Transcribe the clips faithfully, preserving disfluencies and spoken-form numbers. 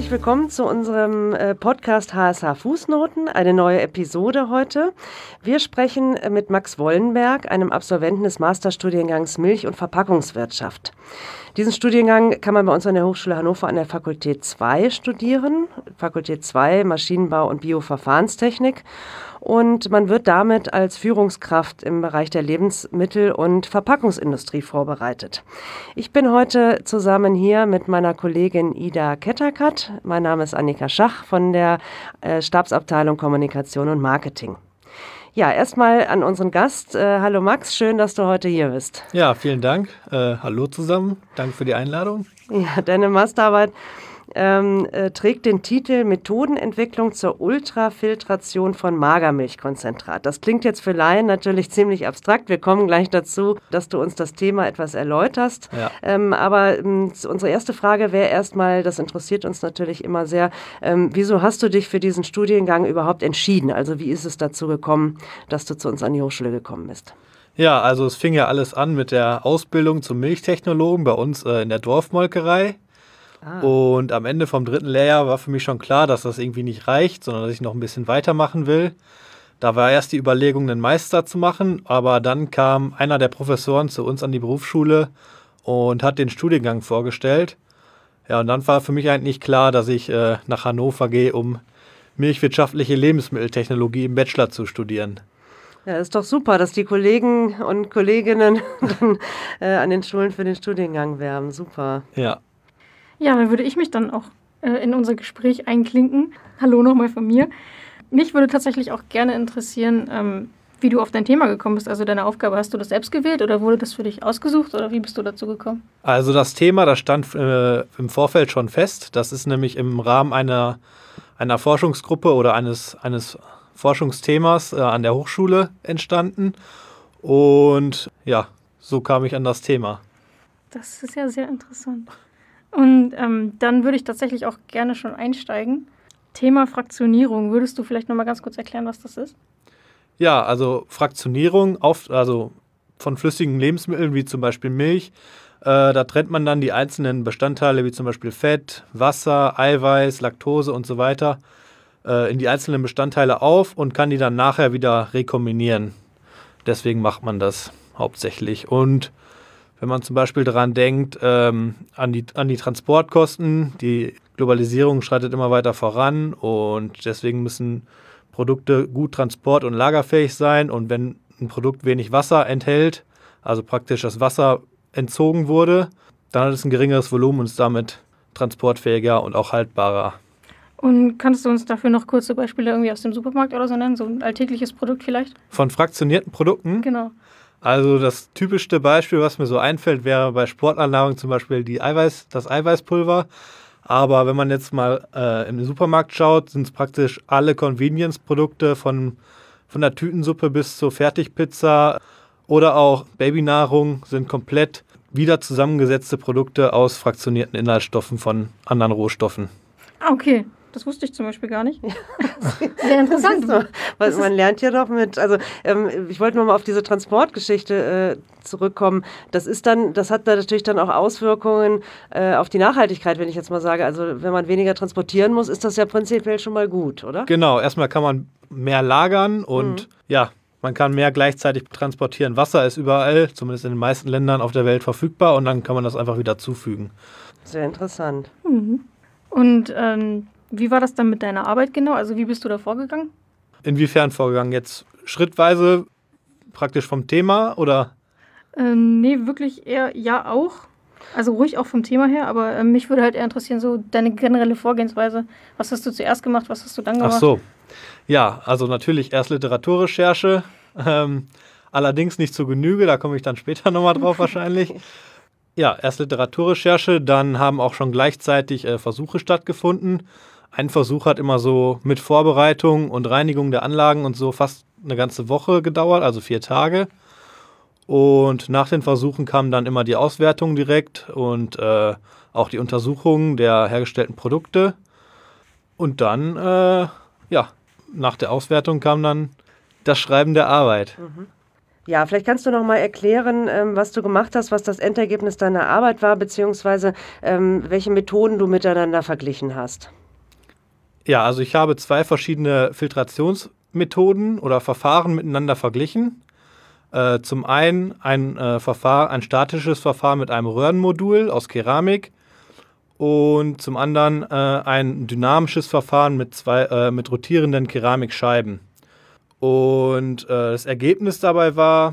herzlich willkommen zu unserem Podcast H S H Fußnoten, eine neue Episode heute. Wir sprechen mit Max Wollenberg, einem Absolventen des Masterstudiengangs Milch- und Verpackungswirtschaft. Diesen Studiengang kann man bei uns an der Hochschule Hannover an der Fakultät zwei studieren, Fakultät zwei Maschinenbau und Bioverfahrenstechnik. Und man wird damit als Führungskraft im Bereich der Lebensmittel- und Verpackungsindustrie vorbereitet. Ich bin heute zusammen hier mit meiner Kollegin Ida Ketterkat. Mein Name ist Annika Schach von der äh, Stabsabteilung Kommunikation und Marketing. Ja, erstmal an unseren Gast. Äh, hallo Max, schön, dass du heute hier bist. Ja, vielen Dank. Äh, hallo zusammen. Danke für die Einladung. Ja, deine Masterarbeit ähm, äh, trägt den Titel Methodenentwicklung zur Ultrafiltration von Magermilchkonzentrat. Das klingt jetzt für Laien natürlich ziemlich abstrakt. Wir kommen gleich dazu, dass du uns das Thema etwas erläuterst. Ja. Ähm, aber ähm, unsere erste Frage wäre erstmal, das interessiert uns natürlich immer sehr, ähm, wieso hast du dich für diesen Studiengang überhaupt entschieden? Also wie ist es dazu gekommen, dass du zu uns an die Hochschule gekommen bist? Ja, also es fing ja alles an mit der Ausbildung zum Milchtechnologen bei uns äh, in der Dorfmolkerei. Ah. Und am Ende vom dritten Lehrjahr war für mich schon klar, dass das irgendwie nicht reicht, sondern dass ich noch ein bisschen weitermachen will. Da war erst die Überlegung, einen Meister zu machen, aber dann kam einer der Professoren zu uns an die Berufsschule und hat den Studiengang vorgestellt. Ja, und dann war für mich eigentlich klar, dass ich äh, nach Hannover gehe, um milchwirtschaftliche Lebensmitteltechnologie im Bachelor zu studieren. Ja, ist doch super, dass die Kollegen und Kolleginnen dann äh, an den Schulen für den Studiengang werben. Super. Ja. Ja, dann würde ich mich dann auch äh, in unser Gespräch einklinken. Hallo nochmal von mir. Mich würde tatsächlich auch gerne interessieren, ähm, wie du auf dein Thema gekommen bist. Also deine Aufgabe, hast du das selbst gewählt oder wurde das für dich ausgesucht oder wie bist du dazu gekommen? Also das Thema, das stand äh, im Vorfeld schon fest. Das ist nämlich im Rahmen einer, einer Forschungsgruppe oder eines, eines Forschungsthemas äh, an der Hochschule entstanden. Und ja, so kam ich an das Thema. Das ist ja sehr interessant. Und ähm, dann würde ich tatsächlich auch gerne schon einsteigen. Thema Fraktionierung. Würdest du vielleicht noch mal ganz kurz erklären, was das ist? Ja, also Fraktionierung auf, also von flüssigen Lebensmitteln wie zum Beispiel Milch. Äh, da trennt man dann die einzelnen Bestandteile wie zum Beispiel Fett, Wasser, Eiweiß, Laktose und so weiter äh, in die einzelnen Bestandteile auf und kann die dann nachher wieder rekombinieren. Deswegen macht man das hauptsächlich. Und wenn man zum Beispiel daran denkt, ähm, an die, an die Transportkosten, die Globalisierung schreitet immer weiter voran und deswegen müssen Produkte gut transport- und lagerfähig sein. Und wenn ein Produkt wenig Wasser enthält, also praktisch das Wasser entzogen wurde, dann hat es ein geringeres Volumen und ist damit transportfähiger und auch haltbarer. Und kannst du uns dafür noch kurze Beispiele irgendwie aus dem Supermarkt oder so nennen? So ein alltägliches Produkt vielleicht? Von fraktionierten Produkten? Genau. Also das typischste Beispiel, was mir so einfällt, wäre bei Sportlernahrung zum Beispiel die Eiweiß, das Eiweißpulver. Aber wenn man jetzt mal äh, im Supermarkt schaut, sind es praktisch alle Convenience-Produkte von, von der Tütensuppe bis zur Fertigpizza oder auch Babynahrung sind komplett wieder zusammengesetzte Produkte aus fraktionierten Inhaltsstoffen von anderen Rohstoffen. Ah, okay. Das wusste ich zum Beispiel gar nicht. Sehr interessant. So, weil man lernt ja doch mit, also ähm, ich wollte nur mal auf diese Transportgeschichte äh, zurückkommen. Das ist dann, das hat da natürlich dann auch Auswirkungen äh, auf die Nachhaltigkeit, wenn ich jetzt mal sage. Also wenn man weniger transportieren muss, ist das ja prinzipiell schon mal gut, oder? Genau, erstmal kann man mehr lagern und mhm. ja, man kann mehr gleichzeitig transportieren. Wasser ist überall, zumindest in den meisten Ländern auf der Welt verfügbar und dann kann man das einfach wieder zufügen. Sehr interessant. Mhm. Und ähm, wie war das dann mit deiner Arbeit genau? Also wie bist du da vorgegangen? Inwiefern vorgegangen? Jetzt schrittweise praktisch vom Thema oder? Äh, nee, wirklich eher ja auch. Also ruhig auch vom Thema her, aber äh, mich würde halt eher interessieren, so deine generelle Vorgehensweise. Was hast du zuerst gemacht, was hast du dann gemacht? Ach so, ja, also natürlich erst Literaturrecherche, ähm, allerdings nicht zur Genüge, da komme ich dann später nochmal drauf wahrscheinlich. Ja, erst Literaturrecherche, dann haben auch schon gleichzeitig äh, Versuche stattgefunden. Ein Versuch hat immer so mit Vorbereitung und Reinigung der Anlagen und so fast eine ganze Woche gedauert, also vier Tage. Und nach den Versuchen kam dann immer die Auswertung direkt und äh, auch die Untersuchung der hergestellten Produkte. Und dann, äh, ja, nach der Auswertung kam dann das Schreiben der Arbeit. Mhm. Ja, vielleicht kannst du noch mal erklären, ähm, was du gemacht hast, was das Endergebnis deiner Arbeit war, beziehungsweise ähm, welche Methoden du miteinander verglichen hast. Ja, also ich habe zwei verschiedene Filtrationsmethoden oder Verfahren miteinander verglichen. Äh, zum einen ein, äh, Verfahren, ein statisches Verfahren mit einem Röhrenmodul aus Keramik und zum anderen äh, ein dynamisches Verfahren mit, zwei, äh, mit rotierenden Keramikscheiben. Und äh, das Ergebnis dabei war,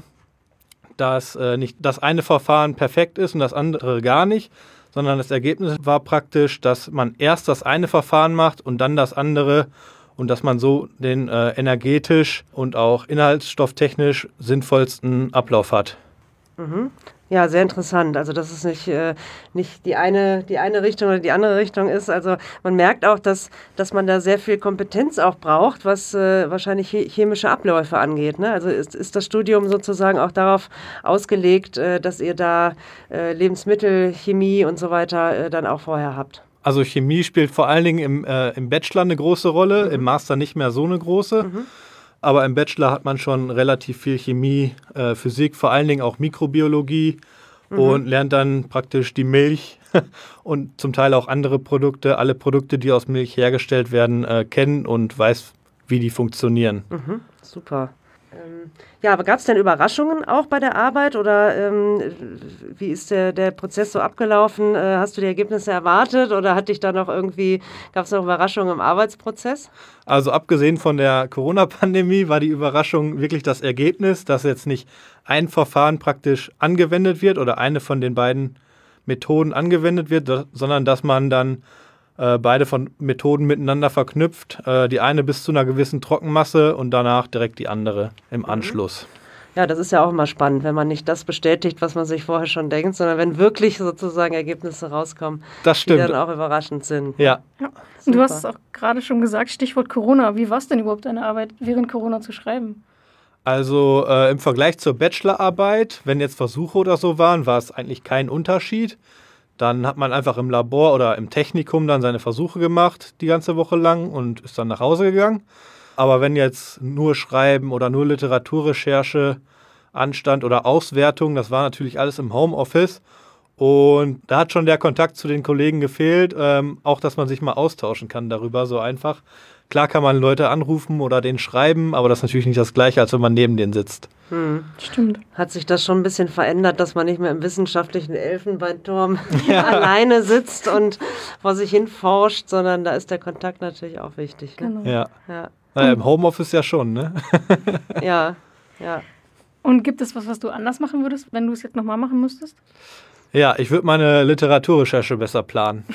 dass äh, nicht das eine Verfahren perfekt ist und das andere gar nicht, sondern das Ergebnis war praktisch, dass man erst das eine Verfahren macht und dann das andere und dass man so den äh, energetisch und auch inhaltsstofftechnisch sinnvollsten Ablauf hat. Mhm. Ja, sehr interessant. Also dass es nicht, äh, nicht die eine, die eine Richtung oder die andere Richtung ist. Also man merkt auch, dass, dass man da sehr viel Kompetenz auch braucht, was äh, wahrscheinlich chemische Abläufe angeht. Ne? Also ist, ist das Studium sozusagen auch darauf ausgelegt, äh, dass ihr da äh, Lebensmittel, Chemie und so weiter äh, dann auch vorher habt? Also Chemie spielt vor allen Dingen im, äh, im Bachelor eine große Rolle, mhm. im Master nicht mehr so eine große. Mhm. Aber im Bachelor hat man schon relativ viel Chemie, äh, Physik, vor allen Dingen auch Mikrobiologie mhm. und lernt dann praktisch die Milch und zum Teil auch andere Produkte, alle Produkte, die aus Milch hergestellt werden, äh, kennen und weiß, wie die funktionieren. Mhm. Super. Ähm, ja, aber gab es denn Überraschungen auch bei der Arbeit oder ähm, wie ist der, der Prozess so abgelaufen? Äh, hast du die Ergebnisse erwartet oder hat dich da noch irgendwie, gab es noch Überraschungen im Arbeitsprozess? Also abgesehen von der Corona-Pandemie war die Überraschung wirklich das Ergebnis, dass jetzt nicht ein Verfahren praktisch angewendet wird oder eine von den beiden Methoden angewendet wird, sondern dass man dann äh, beide von Methoden miteinander verknüpft, äh, die eine bis zu einer gewissen Trockenmasse und danach direkt die andere im Anschluss. Ja, das ist ja auch immer spannend, wenn man nicht das bestätigt, was man sich vorher schon denkt, sondern wenn wirklich sozusagen Ergebnisse rauskommen, das stimmt. Die dann auch überraschend sind. Ja. ja. Und du hast es auch gerade schon gesagt, Stichwort Corona. Wie war es denn überhaupt, deine Arbeit während Corona zu schreiben? Also äh, im Vergleich zur Bachelorarbeit, wenn jetzt Versuche oder so waren, war es eigentlich kein Unterschied. Dann hat man einfach im Labor oder im Technikum dann seine Versuche gemacht, die ganze Woche lang und ist dann nach Hause gegangen. Aber wenn jetzt nur Schreiben oder nur Literaturrecherche anstand oder Auswertung, das war natürlich alles im Homeoffice. Und da hat schon der Kontakt zu den Kollegen gefehlt, ähm, auch dass man sich mal austauschen kann darüber, so einfach. Klar kann man Leute anrufen oder denen schreiben, aber das ist natürlich nicht das Gleiche, als wenn man neben denen sitzt. Hm. Stimmt. Hat sich das schon ein bisschen verändert, dass man nicht mehr im wissenschaftlichen Elfenbeinturm ja. alleine sitzt und vor sich hin forscht, sondern da ist der Kontakt natürlich auch wichtig. Ne? Genau. Ja. ja. Naja, im Homeoffice ja schon, ne? ja, ja. Und gibt es was, was du anders machen würdest, wenn du es jetzt nochmal machen müsstest? Ja, ich würde meine Literaturrecherche besser planen.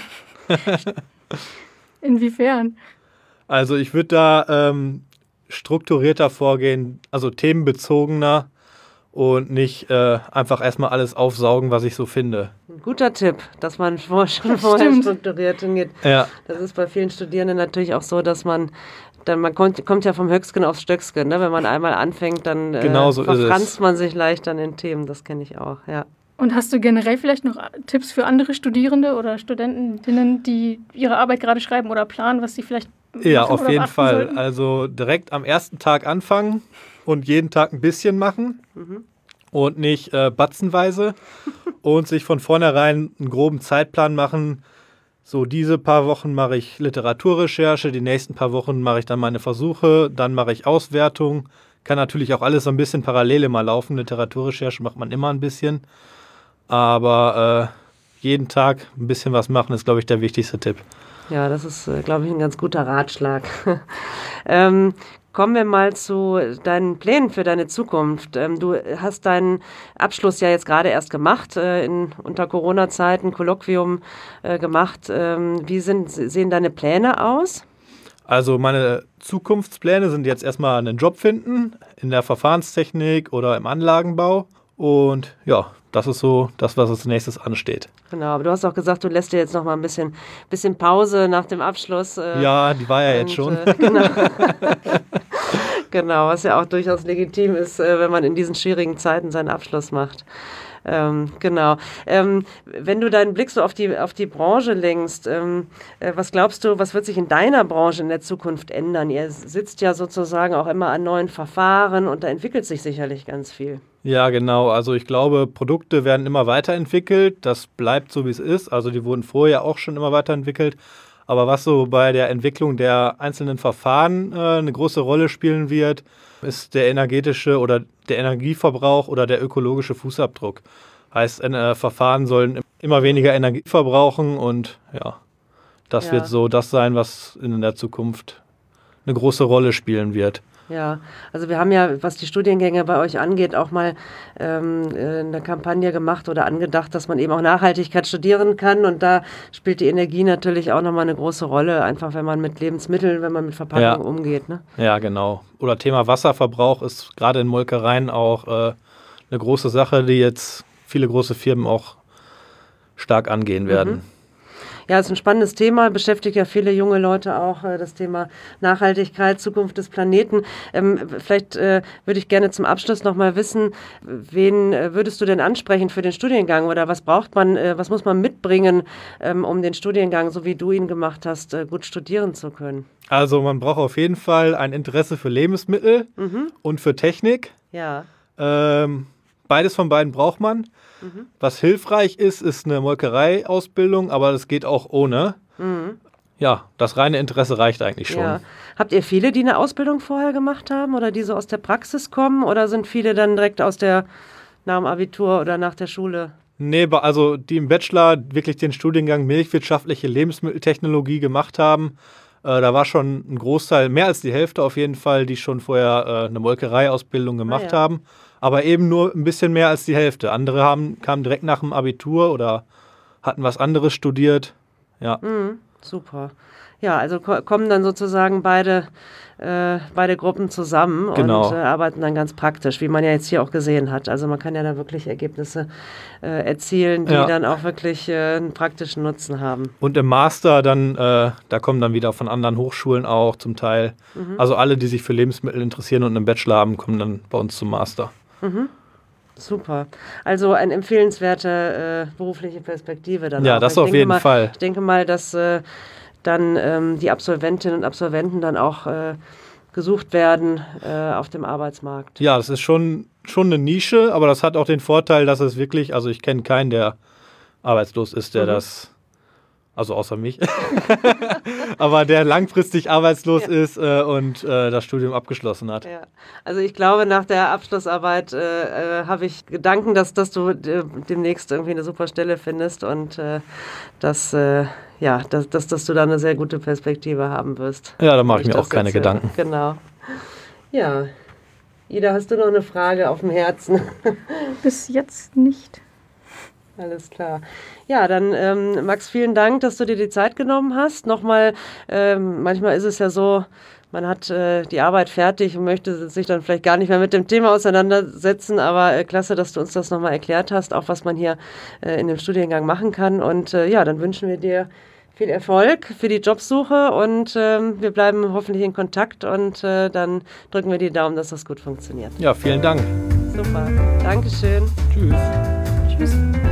Inwiefern? Also ich würde da ähm, strukturierter vorgehen, also themenbezogener und nicht äh, einfach erstmal alles aufsaugen, was ich so finde. Ein guter Tipp, dass man vor, schon vorher strukturiert hingeht. Ja. Das ist bei vielen Studierenden natürlich auch so, dass man dann man kommt, kommt ja vom Höcksken aufs Stöcksken, ne? Wenn man einmal anfängt, dann äh, genau so verfranst man sich leicht dann in Themen, das kenne ich auch, ja. Und hast du generell vielleicht noch Tipps für andere Studierende oder Studentinnen, die ihre Arbeit gerade schreiben oder planen, was sie vielleicht Ja, auf jeden Fall. Sollten? Also direkt am ersten Tag anfangen und jeden Tag ein bisschen machen mhm. und nicht äh, batzenweise und sich von vornherein einen groben Zeitplan machen. So, diese paar Wochen mache ich Literaturrecherche, die nächsten paar Wochen mache ich dann meine Versuche, dann mache ich Auswertung. Kann natürlich auch alles so ein bisschen parallel immer laufen. Literaturrecherche macht man immer ein bisschen. Aber äh, jeden Tag ein bisschen was machen, ist, glaube ich, der wichtigste Tipp. Ja, das ist, äh, glaube ich, ein ganz guter Ratschlag. ähm, kommen wir mal zu deinen Plänen für deine Zukunft. Ähm, du hast deinen Abschluss ja jetzt gerade erst gemacht, äh, in, unter Corona-Zeiten, Kolloquium äh, gemacht. Ähm, wie sind, sehen deine Pläne aus? Also meine Zukunftspläne sind jetzt erstmal einen Job finden, in der Verfahrenstechnik oder im Anlagenbau. Und ja, das ist so das, was als nächstes ansteht. Genau, aber du hast auch gesagt, du lässt dir jetzt noch mal ein bisschen, bisschen Pause nach dem Abschluss. Äh, ja, die war ja und, jetzt schon. Äh, genau. Genau, was ja auch durchaus legitim ist, äh, wenn man in diesen schwierigen Zeiten seinen Abschluss macht. Ähm, genau. Ähm, wenn du deinen Blick so auf die, auf die Branche lenkst, ähm, äh, was glaubst du, was wird sich in deiner Branche in der Zukunft ändern? Ihr sitzt ja sozusagen auch immer an neuen Verfahren und da entwickelt sich sicherlich ganz viel. Ja, genau. Also ich glaube, Produkte werden immer weiterentwickelt. Das bleibt so, wie es ist. Also die wurden vorher auch schon immer weiterentwickelt. Aber was so bei der Entwicklung der einzelnen Verfahren äh, eine große Rolle spielen wird, ist der energetische oder der Energieverbrauch oder der ökologische Fußabdruck. Heißt, äh, Verfahren sollen immer weniger Energie verbrauchen und ja, das Ja. wird so das sein, was in der Zukunft eine große Rolle spielen wird. Ja, also wir haben ja, was die Studiengänge bei euch angeht, auch mal ähm, eine Kampagne gemacht oder angedacht, dass man eben auch Nachhaltigkeit studieren kann und da spielt die Energie natürlich auch nochmal eine große Rolle, einfach wenn man mit Lebensmitteln, wenn man mit Verpackungen Ja. umgeht. Ne? Ja, genau. Oder Thema Wasserverbrauch ist gerade in Molkereien auch äh, eine große Sache, die jetzt viele große Firmen auch stark angehen werden. Mhm. Ja, ist ein spannendes Thema, beschäftigt ja viele junge Leute auch, äh, das Thema Nachhaltigkeit, Zukunft des Planeten. Ähm, vielleicht äh, würde ich gerne zum Abschluss noch mal wissen, wen äh, würdest du denn ansprechen für den Studiengang oder was braucht man, äh, was muss man mitbringen, ähm, um den Studiengang, so wie du ihn gemacht hast, äh, gut studieren zu können? Also man braucht auf jeden Fall ein Interesse für Lebensmittel Mhm. und für Technik. Ja. Ähm, beides von beiden braucht man. Mhm. Was hilfreich ist, ist eine Molkereiausbildung, aber das geht auch ohne. Mhm. Ja, das reine Interesse reicht eigentlich schon. Ja. Habt ihr viele, die eine Ausbildung vorher gemacht haben oder die so aus der Praxis kommen oder sind viele dann direkt aus der, nach dem Abitur oder nach der Schule? Nee, ba- also die im Bachelor wirklich den Studiengang Milchwirtschaftliche Lebensmitteltechnologie gemacht haben, äh, da war schon ein Großteil, mehr als die Hälfte auf jeden Fall, die schon vorher äh, eine Molkereiausbildung gemacht Ah, ja. haben. Aber eben nur ein bisschen mehr als die Hälfte. Andere haben, kamen direkt nach dem Abitur oder hatten was anderes studiert. Ja, Mhm, super. Ja, also ko kommen dann sozusagen beide, äh, beide Gruppen zusammen Genau. und äh, arbeiten dann ganz praktisch, wie man ja jetzt hier auch gesehen hat. Also man kann ja da wirklich Ergebnisse äh, erzielen, die Ja. dann auch wirklich äh, einen praktischen Nutzen haben. und im Master dann, äh, da kommen dann wieder von anderen Hochschulen auch zum Teil. Mhm. Also alle, die sich für Lebensmittel interessieren und einen Bachelor haben, kommen dann bei uns zum Master. Mhm. Super. Also eine empfehlenswerte äh, berufliche Perspektive dann Ja, auch. das Ich auf denke jeden mal, Fall. Ich denke mal, dass äh, dann ähm, die Absolventinnen und Absolventen dann auch äh, gesucht werden äh, auf dem Arbeitsmarkt. Ja, das ist schon, schon eine Nische, aber das hat auch den Vorteil, dass es wirklich, also ich kenne keinen, der arbeitslos ist, der Mhm. das, also außer mich, aber der langfristig arbeitslos Ja. ist äh, und äh, das Studium abgeschlossen hat. Ja, also ich glaube, nach der Abschlussarbeit äh, äh, habe ich Gedanken, dass, dass du äh, demnächst irgendwie eine super Stelle findest und äh, dass, äh, ja, dass, dass, dass du da eine sehr gute Perspektive haben wirst. Ja, da mache Wenn ich mir das auch keine jetzt höre. Gedanken. Genau. Ja. Ida, hast du noch eine Frage auf dem Herzen? Bis jetzt nicht. Alles klar. Ja, dann ähm, Max, vielen Dank, dass du dir die Zeit genommen hast. Nochmal, ähm, manchmal ist es ja so, man hat äh, die Arbeit fertig und möchte sich dann vielleicht gar nicht mehr mit dem Thema auseinandersetzen, aber äh, klasse, dass du uns das nochmal erklärt hast, auch was man hier äh, in dem Studiengang machen kann. Und äh, ja, dann wünschen wir dir viel Erfolg für die Jobsuche und ähm, wir bleiben hoffentlich in Kontakt und äh, dann drücken wir die Daumen, dass das gut funktioniert. Ja, vielen Dank. Super. Dankeschön. Tschüss. Tschüss.